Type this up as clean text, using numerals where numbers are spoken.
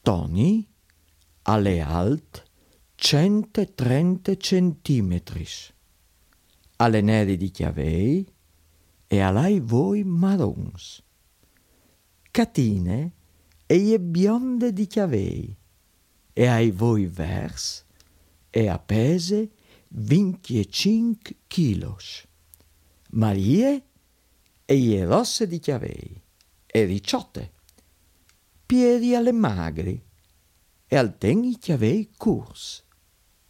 Toni alle alt 130 centimetri, alle neri di chiavei e all'ai voi marrons. Catine e bionde di chiavei e ai voi vers e a pese 25 chilos. Marie e rosse di chiavei e ricciotte, piedi alle magri e al ten i chiavei curs.